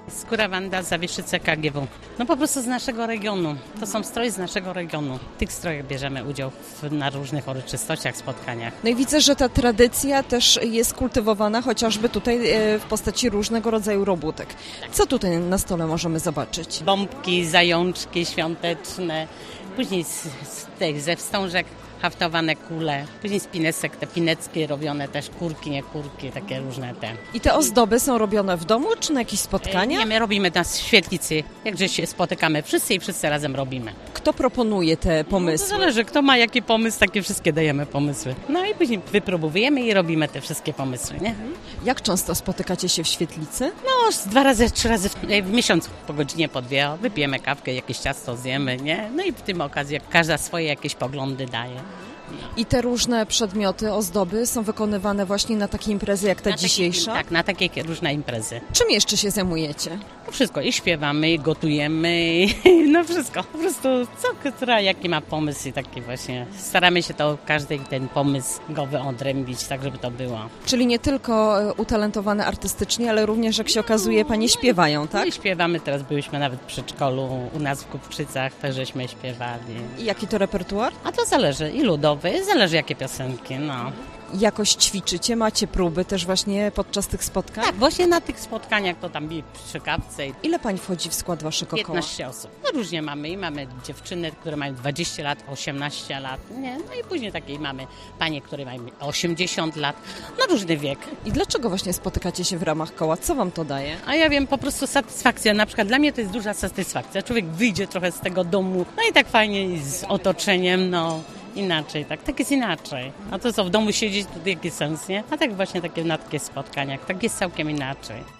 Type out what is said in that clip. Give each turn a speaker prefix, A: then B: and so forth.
A: Skóra Wanda, Zawieszyce, KGW. No po prostu z naszego regionu. To są stroje z naszego regionu. W tych strojach bierzemy udział na różnych uroczystościach, spotkaniach.
B: No i widzę, że ta tradycja też jest kultywowana chociażby tutaj w postaci różnego rodzaju robótek. Co tutaj na stole możemy zobaczyć?
A: Bombki, zajączki świąteczne, później ze wstążek haftowane kule, później z pinesek, te pineckie robione też, kurki, nie kurki, takie różne te.
B: I te ozdoby są robione w domu, czy na jakieś spotkania?
A: Nie, my robimy na świetlicy, jakże się spotykamy wszyscy i wszyscy razem robimy.
B: Kto proponuje te pomysły?
A: No to zależy, kto ma jaki pomysł, takie wszystkie dajemy pomysły. No i później wypróbujemy i robimy te wszystkie pomysły, nie?
B: Jak często spotykacie się w świetlicy?
A: No, 2 razy, 3 razy w miesiącu, po godzinie, po 2, wypijemy kawkę, jakieś ciasto zjemy, nie? No i w tym okazji każda swoje jakieś poglądy daje.
B: I te różne przedmioty, ozdoby są wykonywane właśnie na takie imprezy jak ta dzisiejsza?
A: Tak, na takie różne imprezy.
B: Czym jeszcze się zajmujecie?
A: No wszystko, i śpiewamy, i gotujemy, no wszystko. Po prostu która jaki ma pomysł i taki właśnie. Staramy się to każdy ten pomysł go wyodrębić, tak żeby to było.
B: Czyli nie tylko utalentowane artystycznie, ale również, jak się okazuje, panie śpiewają, tak?
A: No i śpiewamy, teraz byliśmy nawet w przedszkolu u nas w Kupczycach, też żeśmy śpiewali.
B: I jaki to repertuar?
A: A to zależy, i ludowy, zależy jakie piosenki, no.
B: Jakoś ćwiczycie, macie próby też właśnie podczas tych spotkań?
A: Tak, właśnie na tych spotkaniach to tam przy kawce.
B: Ile pań wchodzi w skład waszego koła?
A: 15 osób. No różnie mamy i mamy dziewczyny, które mają 20 lat, 18 lat, nie? No i później takie mamy panie, które mają 80 lat, no różny wiek.
B: I dlaczego właśnie spotykacie się w ramach koła? Co wam to daje?
A: A ja wiem, po prostu satysfakcja, na przykład dla mnie to jest duża satysfakcja. Człowiek wyjdzie trochę z tego domu, no i tak fajnie z otoczeniem, no. Inaczej, tak jest inaczej. A to co, w domu siedzieć, to jaki sens, nie? A tak właśnie na takich spotkaniach, tak jest całkiem inaczej.